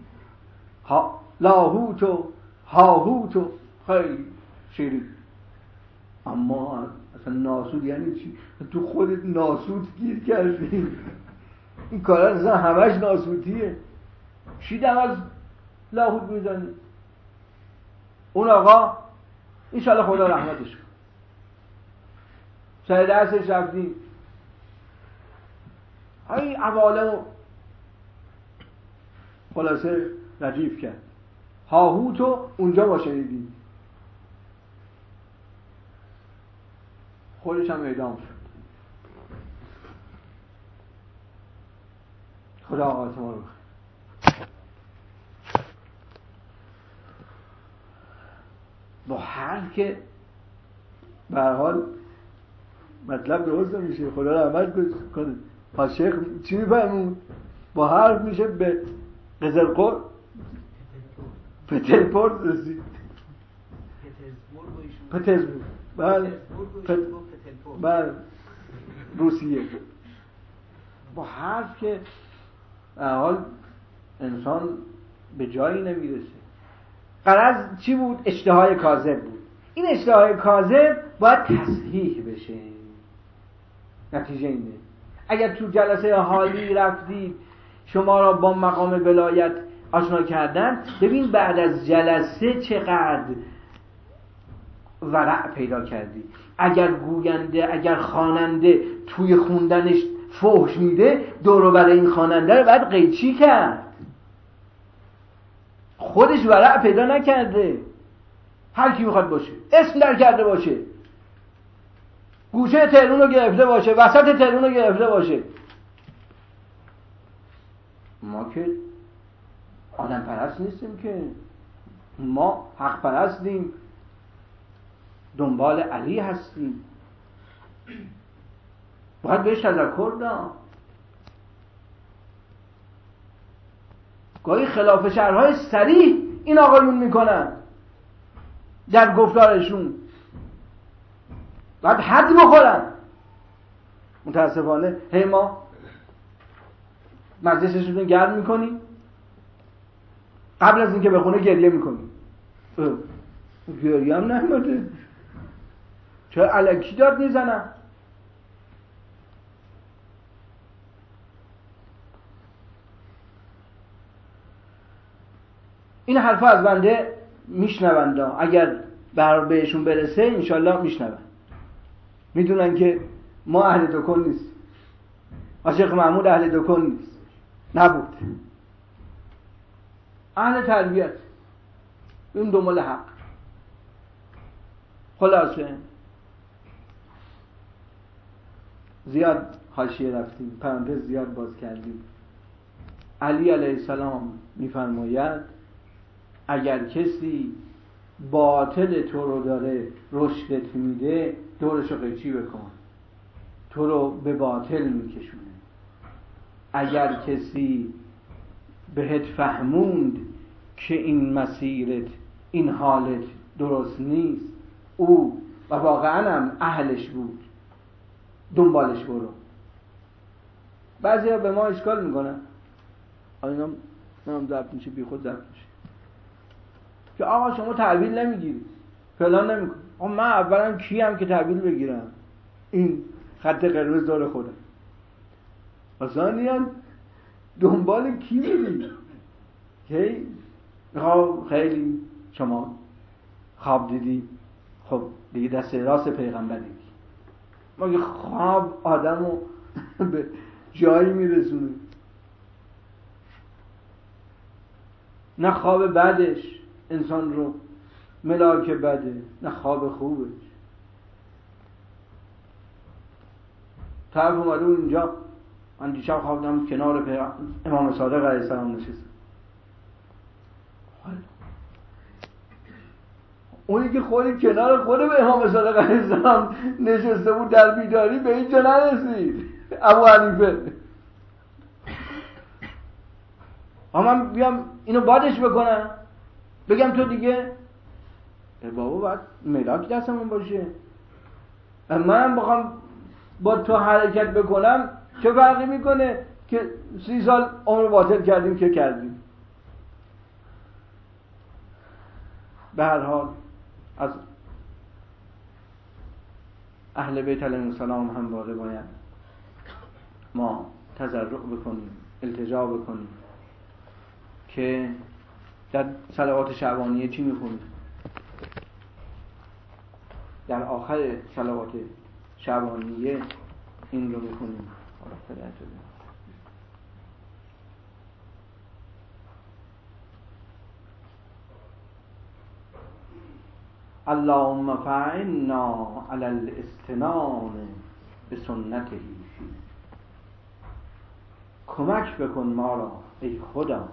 لاهوت و هاهوت و خیلی شیرین. اما اصلا ناسوت یعنی چی؟ تو خودت ناسوت گیر کردی. این کارا اصلا همش ناسوتیه. چی دم از لاهوت میزنی؟ اون آقا انشاءالله خدا رحمتش کن، سر درسش رفتیم، های عوالم خلاصه ردیف کرد. هاهوتو اونجا ما شنیدیم، خودش هم اعدام شد. خدا آقایت ما رو بخیر. با حرف که به هر حال مطلب درست میشه، خدا رحمت کنه. ها شیخ چی میفهمون؟ با حرف میشه به قزلقر پترزبورگ رسید. پترزبورگ، بله، روسیه. با حرف که به هر حال انسان به جایی نمیرسه. غرض چی بود؟ اشتهای کاذب بود. این اشتهای کاذب باید تصحیح بشه. نتیجه اینه. اگر تو جلسه حالی رفتید شما را با مقام ولایت آشنا کردن، ببین بعد از جلسه چقدر ورع پیدا کردی. اگر گوینده، اگر خواننده توی خوندنش فحش میده، دور و بر این خواننده رو باید قیچی کرد. خودش ورع پیدا نکرده، هر کی میخواد باشه، اسم در کرده باشه، گوشه ترون رو گرفته باشه، وسط ترون رو گرفته باشه. ما که آدم پرست نیستیم که، ما حق پرستیم، دنبال علی هستیم، باید بهش تذکر داد. گاهی خلاف شرعهای صریح این آقایون میکنن در گفتارشون، باید حد بخورن. متاسفانه هی ما مجلسشون گرم میکنیم، قبل از اینکه بخونه گریه میکنیم. گریه هم نمیده، چرا الکی داد میزنم؟ این حرفا از بنده میشنوند، اگر بهشون برسه انشالله میشنوند. میدونن که ما اهل دکن نیست، شیخ محمود اهل دکن نیست، نبود. اهل تربیت، بریم دنبال حق. خلاصه زیاد حاشیه رفتیم، پرانتز زیاد باز کردیم. علی علیه السلام میفرماید اگر کسی باطل تو رو داره رشدت میده، دورشو قیچی بکن، تو رو به باطل میکشونه. اگر کسی بهت فهموند که این مسیرت، این حالت درست نیست، او و واقعا هم اهلش بود، دنبالش برو. بعضی ها به ما اشکال میکنن، اینا منم ضبط میشه، بی خود ضبط میشه، که آقا شما تحویل نمیگیری، فلان نمیکنی. آقا من اولا کیم که تحویل بگیرم؟ این خط قرمز دور خودم. ثانیاً دنبال کی میری؟ که خیلی شما خواب دیدی، خب دیگه دست راست پیغمبر دیدی. مگه خواب آدمو به جایی میرسونه؟ نه خواب بعدش انسان رو ملاک بده، نه خواب خوبش. طرف اومده اینجا، من دیشب خوابیدم کنار امام صادق علیه السلام نشستم. اونی که خودی کنار خود به امام صادق علیه السلام نشسته بود در بیداری، به اینجا نرسید. ابو حنیفه من بیام اینو بادش بکنم، بگم تو دیگه بابا باید ملاک دستمون باشه، من بخوام با تو حرکت بکنم چه فرقی میکنه که 30 سال عمر باطل کردیم که کردیم. به هر حال از اهل بیت علیهم السلام همواره باید ما تضرع بکنیم، التجا بکنیم که در صلوات شعبانیه چی میخونیم؟ در آخر صلوات شعبانیه این رو میخونیم: اللهم فعنا علی الاستنان بسنته، کمک بکن ما را ای خدا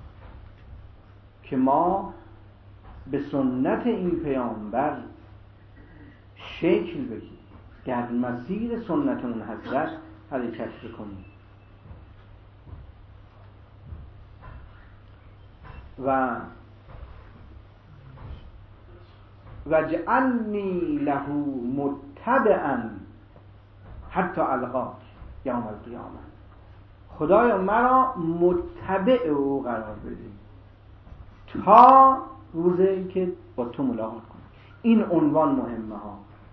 که ما به سنت این پیامبر شکل بگیریم، در مسیر سنت اون حضرت حرکت بکنیم و جعلنی له متبعا حتی القاک یوم القیامه. خدایا مرا متبع او قرار بده تا روزی که با تو ملاقات کنم. این عنوان مهمه ها.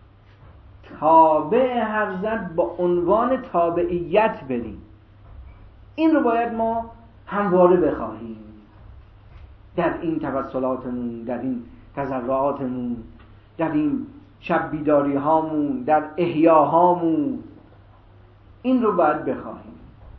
تابع حضرت با عنوان تابعیت بریم. این رو باید ما همواره بخواهیم در این توسلاتمون، در این تضرعاتمون، در این شب بیداری هامون، در احیاهامون. این رو باید بخواهیم.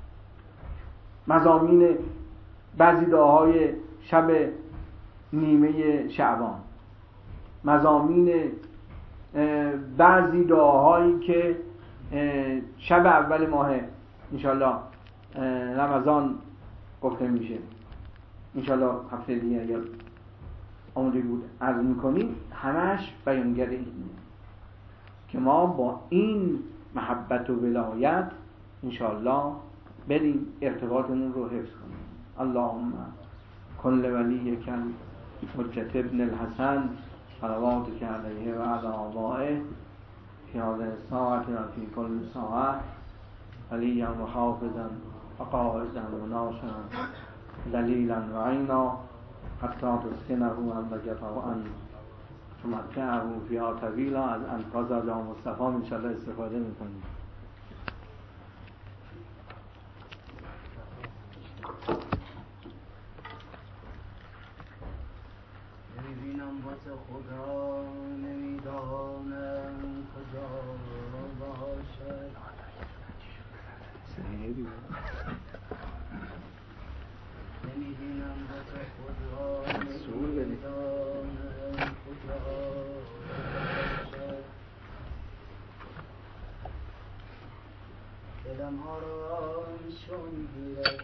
مضامین بعضی دعاهای شب نیمه شعبان، مضامین بعضی دعاهایی که شب اول ماه انشالله رمضان گفته میشه، انشالله هفته دیگه اگر آماده بود عرض میکنیم، همش بیانگر اینه که ما با این محبت و ولایت انشالله بریم ارتباطمون رو حفظ کنیم. اللهم کن لولیک حجت ابن الحسن صلواتک علیه و علی آبائه فی هذه الساعة و فی کل ساعة علیا و حافظا و قائدا و ناصرا دلیلا و عینا حتی تسکنه انک طوعا تمتعه فیها طویلا. از الفاظ آقا مصطفی انشاءالله استفاده میکنیم. نمیبینم واسه خدا، نمیدانم کجا باشد. نمیبینم واسه خود را نمیدانم کجا باشد دلم آرام چون گیرد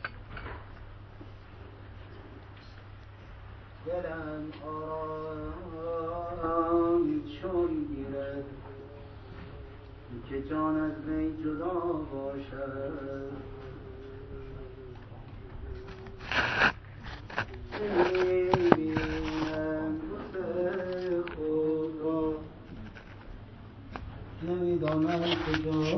دلم آرام چون گیرد که جان از وی جدا باشد نمیبینم واسه خود را نمیدانم کجا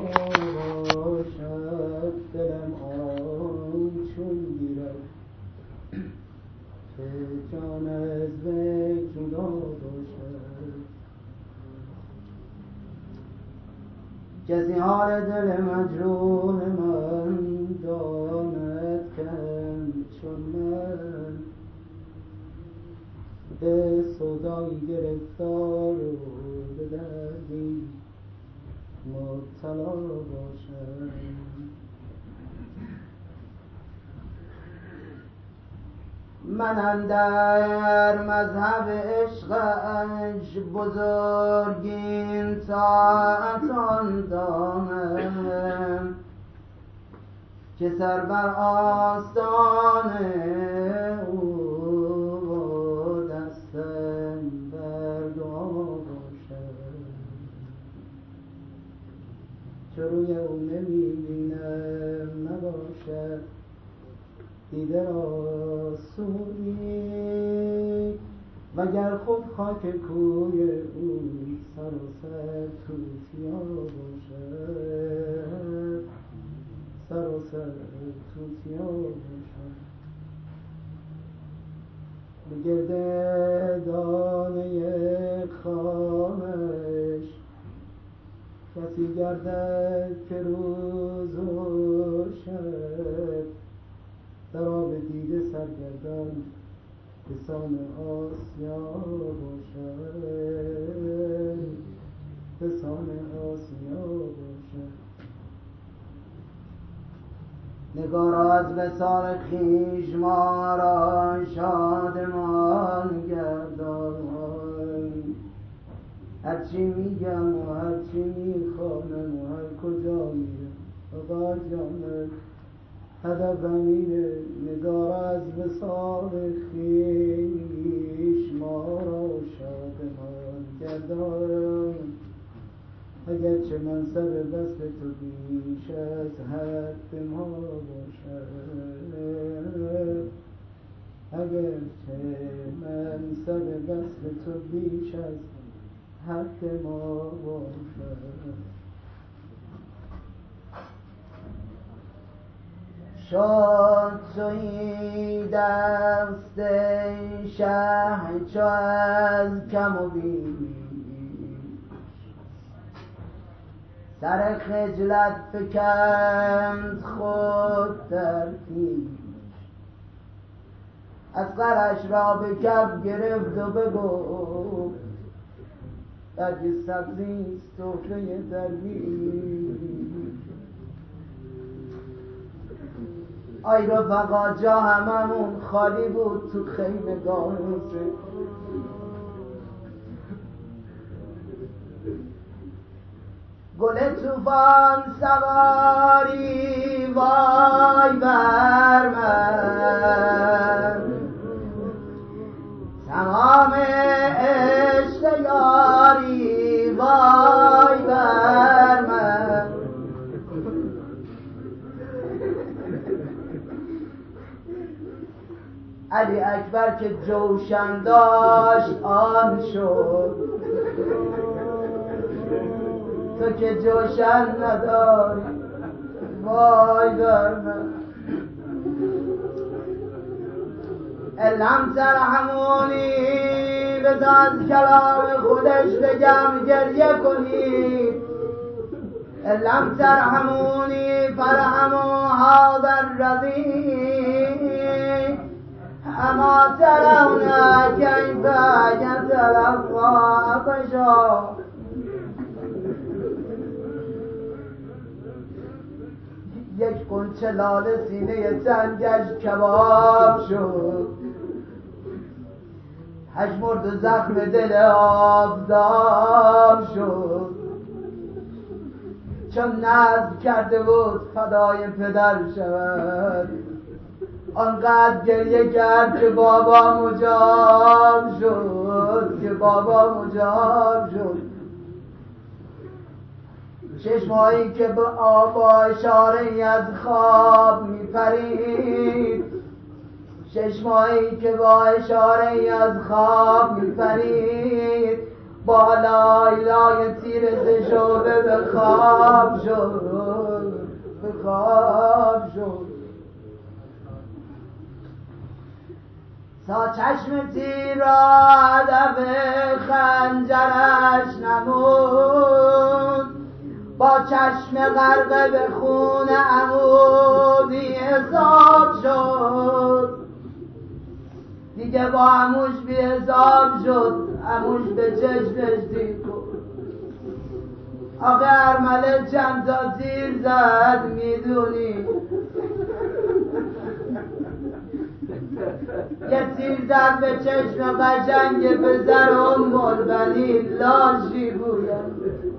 باشد دلم آرام چون گیرد که جان از وی جدا باشد کسی حال دل مجروح من داند کم چون من به سودایی گرفتار و به دردی مبتلا باشد من اندر مذهب عشقش بزرگین طاعت آن دانم که سر بر آستان او دستم بر دعا باشد چو روی او نمیبینم نباشد دیده را سودی وگر خود خاک کوی او سراسر توتیا باشد سراسر توتیا باشد به گرد دانه خانش کسی گردد که روز و شب در آب دیده سرگردان بسان آسیا باشد بسان آسیا باشد نگارا از وصال خویش ما را شادمان گردان هرچی میگم و هرچی میخوانم و هر کجا میرم آقا جانم هدفم اینه نگارا از وصال خویش ما را شادمان گردان اگرچه منصب وصل تو بیش از حد ما باشد اگرچه منصب وصل تو بیش از حد ما باشد شد تویی دست شه چو از کم و بیش سر خجلت فکند خود در پیش اصغرش را به کف گرفت و بگفت برگ سبزیست تحفه درویش آی رفقا جا هممون خالی بود تو خیمگاه حسین گل توفان سواری وای بر من تمام عشق یاری وای بر من علی اکبر که جوشن داشت آن شد تو که جوشن نداری وای بر من لم ترحمونی بذار از کلام خودش بگم گریه کنید لم ترحمونی فرحموا هذا الرضی اما ترون کیف یتلقی عطشا یک قنچه لاله سینه تنگش کباب شد، پژمرد و زخم دل آفتاب شد. چون نذر کرده بود فدای پدر شود، آنقدر گریه کرد که بابا مجاب شد، که بابا مجاب شد. چشمایی که به آبا اشاره از خواب میپرید، چشمایی که با اشاره از خواب میپرید، بالای لای تیرز شده به خواب شد، به خواب شد. تا چشم تیر را هدف خنجرش نمود، با چشم غرق به خون عمودی حساب شد. دیگه با عموش بی حساب شد، عموش به چشمش دید آقا ارمله چند تا تیر زد میدونی؟ یه تیر زد به چشم قشنگ پسر ام البنین لاشی گویم،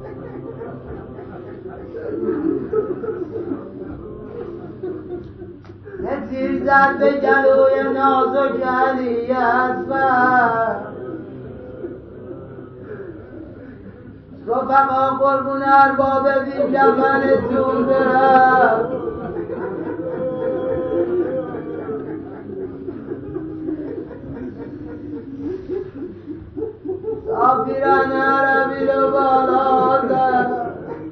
یه تیر زد به گلوی نازک علی اصفر. رفقا قربون ارباب بی کفنتون برم، سافیران عربی رو بالا زد،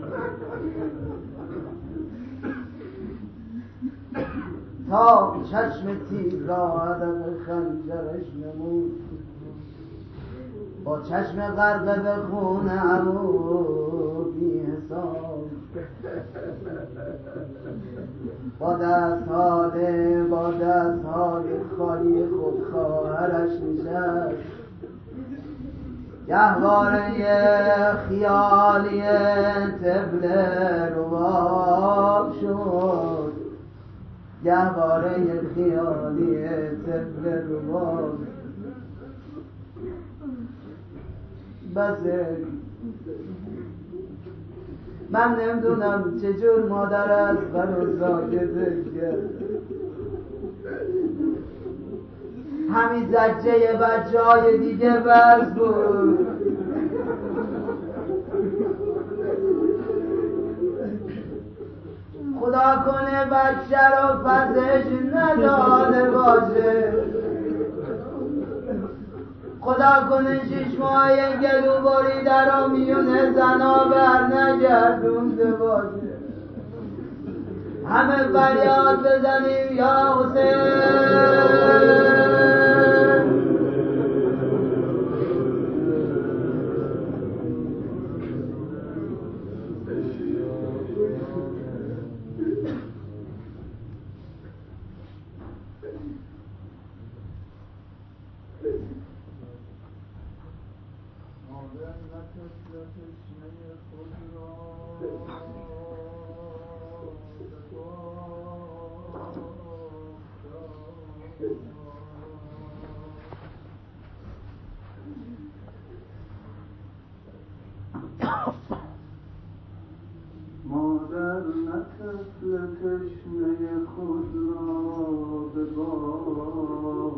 تا چشم تیر را هدف خنجرش نمود، با چشم غرق به خون عمو بی حساب، با دست‌های خالی خود خواهرش نشست. گهواره خیالی طفل رباب شد، گهواره خیالی طفل رباب. بسه من نمیدونم چجور مادر از برو ساکتش کرد، همین زجه بچه های دیگه بس بود. خدا کنه بچه رو پسش نداده باشه، خدا کنه 6 ماه گلو بریده رو میونه زنا بر نگردونده باشه. همه فریاد بزنیم یا حسین. مادر نه طفل تشنه خود را به باد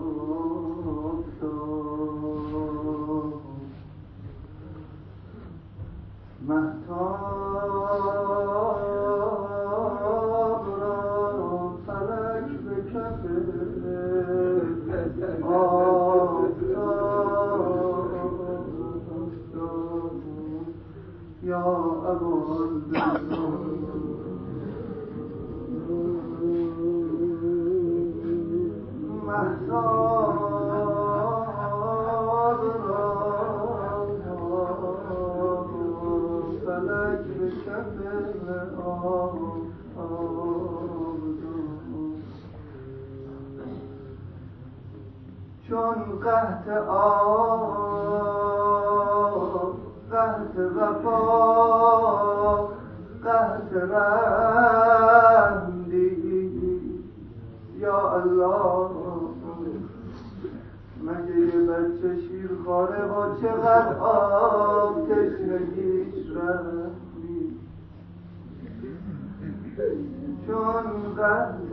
داد، مهتاب را فلک به کف آفتاب داد. یا ابوالبشر مهتاب را فلک به کف آفتاب داد. چون قحط آب، قحط وفا، قحط رحم الله مگه یه بچه شیرخواره با چقدر آب تشنگیش رفتی چون قحط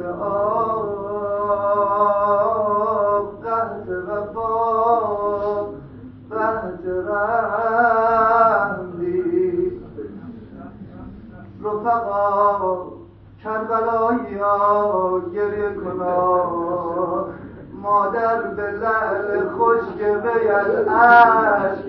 آب قحط وفا قحط رحمی رفقا کربلایی ها گریه کنا مادر به لعل خشک بیل عشق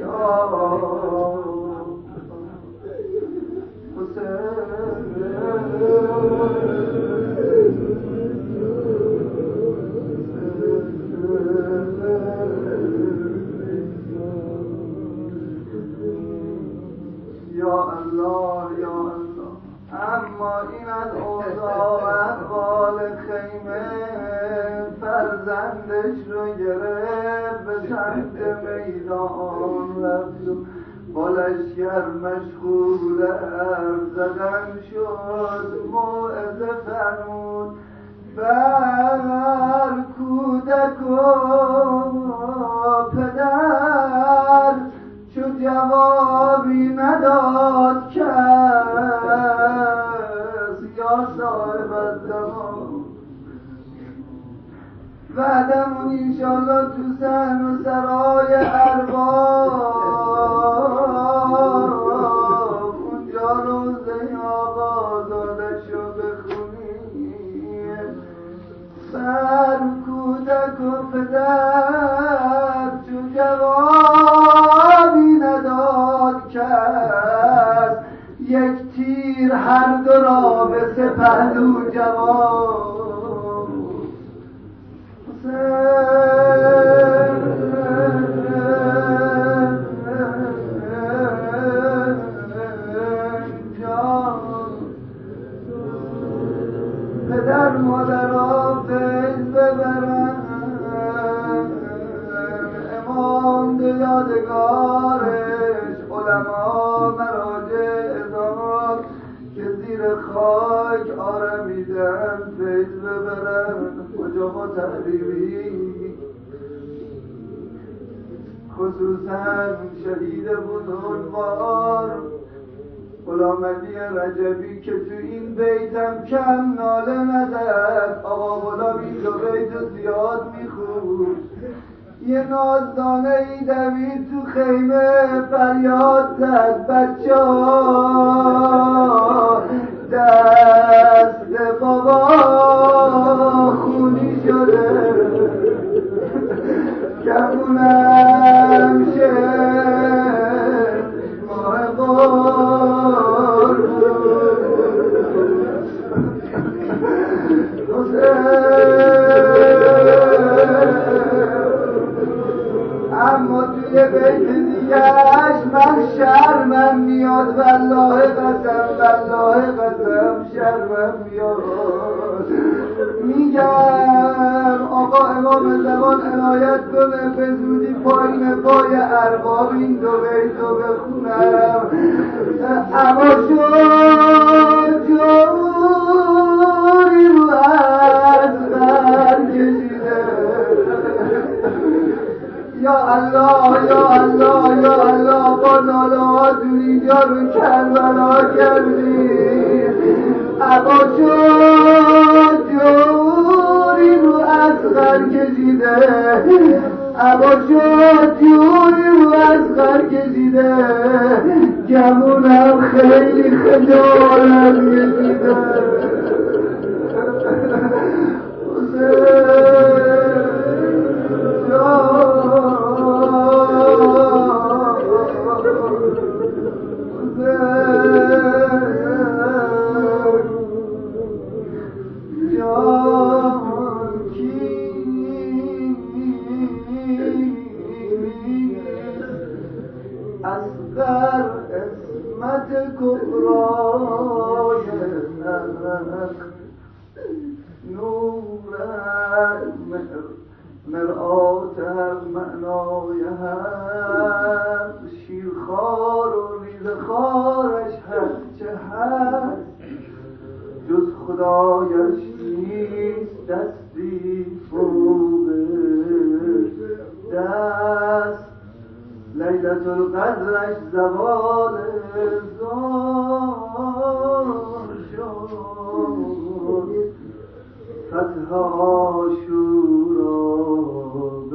یا الله یا الله اما این از اوضاع احوال خیمه فرزندش رو گرفت به سمت میدان رفت و با لشکر مشغول حرف زدن شد موعظه فرمود بر کودک و پدر چو جوابی نداد کس یا صاحب الزمان بعدمون انشالله تو سن و سرای ارباب اونجا روزه آقازادشو بخونیم بر کودک و پدر چو جوابی نداد کس یک تیر هر دو را به سه پهلو جواب پدر مادرها فیض ببرن امام دو یادگارش علما مراجع ازاد که زیر خاک آرمیدن فیض ببرن حجاب و تحریری خصوصا شهید بزرگوار غلام علی رجبی که تو این بیتم کم ناله نزد آقا غلام این دو بیت زیاد میخود یه نازدانه ای دوید تو خیمه فریاد زد بچه ها دست بابا خونی شده کمونم ماه بار اما توی بیت دیگهش من شرمم میاد والله قسم شرمم میاد میگم آقا امام زمان عنایت کنه به زودی پایین پای ارباب این دو بیتو بخونم اما شد جوری رو از بر کشیده یا الله یا الله یا الله با ناله ها اینجا رو کربلا کردی ابا شد جوری رو اصغر کشیده ابا شد جوری رو اصغر کشیده گمونم خیلی خجالت کشیده اصغر اسمت کبرای حق نور مرآت حق معنای حق شیرخوار و ریزخوارش هر چه هست جز خدایش نیست دستی لیلت القدرش زوال زار شد فتح آشورا به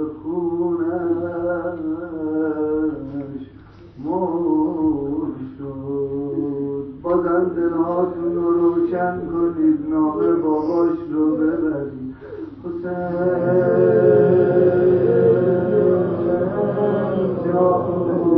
خونش مر شد. بازم دلهاتون رو روشن کنید، نام باباش رو ببرید. حسین جان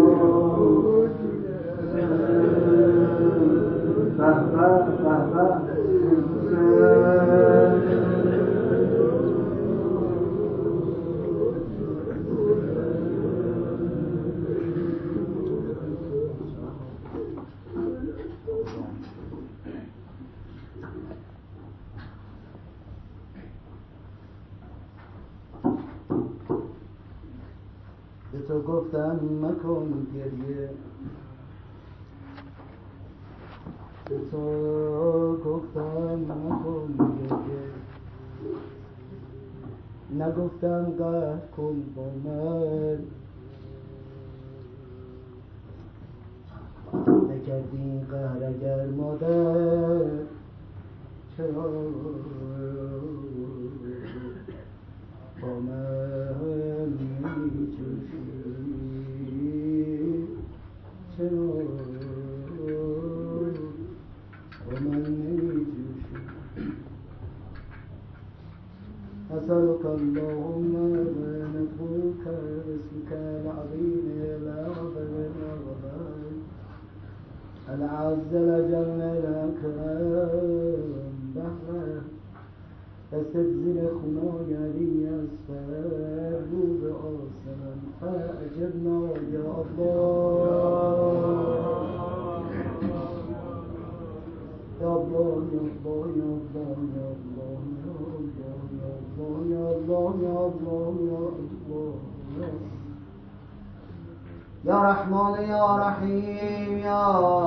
به تو گفتم مکن گریه، به تو گفتم مکن گریه، نگفتم قهر کن با من، نکردی قهر اگر مادر، چرا با من میجوشی، چرا با من میجوشی. أسألك اللهم ونفوك باسمك العظيم الأعظم الأغلى العز الأجل الأكرم بحره استجزل خناي لي أسفر روب آسما فأجبنا يا الله يا الله يا الله يا الله يا الله يا الله يا الله يا الله يا رحمن يا رحيم يا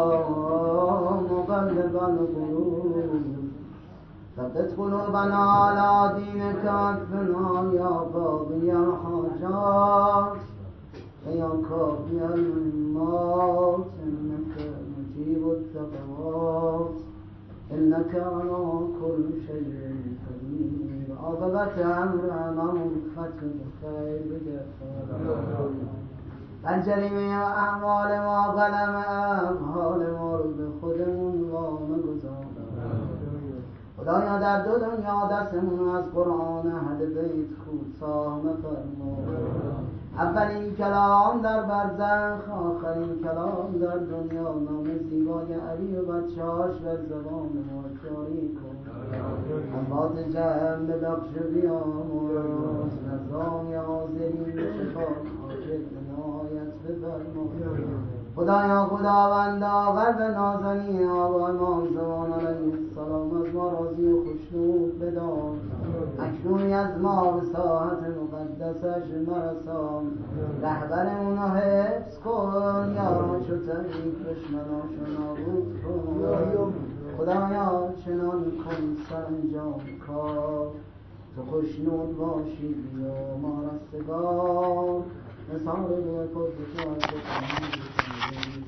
مقلب القلوب ثبت قلوبنا على دينك واكفنا يا قاضي الحاجات يا كافي المهمات إنك مجيب الدعوات إنك على كل شيء قدير. عاقبت امر امام ختم بخیر بگردان در جریمه اعمال ما قلم افعال ما رو به خودمون وام گذار. خدایا در دو دنیا دستمون از قرآن اهل بیت کوتاه مفرما. اولین کلام در برزخ، آخرین کلام در دنیا، نام زیبای علی و بچه‌هاش بر زبان ما جاری کن. انبات جمع به بخش بیامرز، نظام حاضرین شفا حاجت نهایت بفرما. خدایا خداوندا قلب نازنی آقا امام زمان علیه السلام از ما راضی و خوشنود بدار. اکنونی از ما به ساحت مقدسش مرسان. رهبرمون رو حفظ کن، یاراشو تحریک دشمناشو نابود کن. خدایا چنان کن سرانجام کار تو خوشنود باشی بیا ما رستگار. نثار به قدس تو از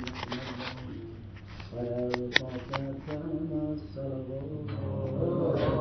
ولا يطاق كما الصلوات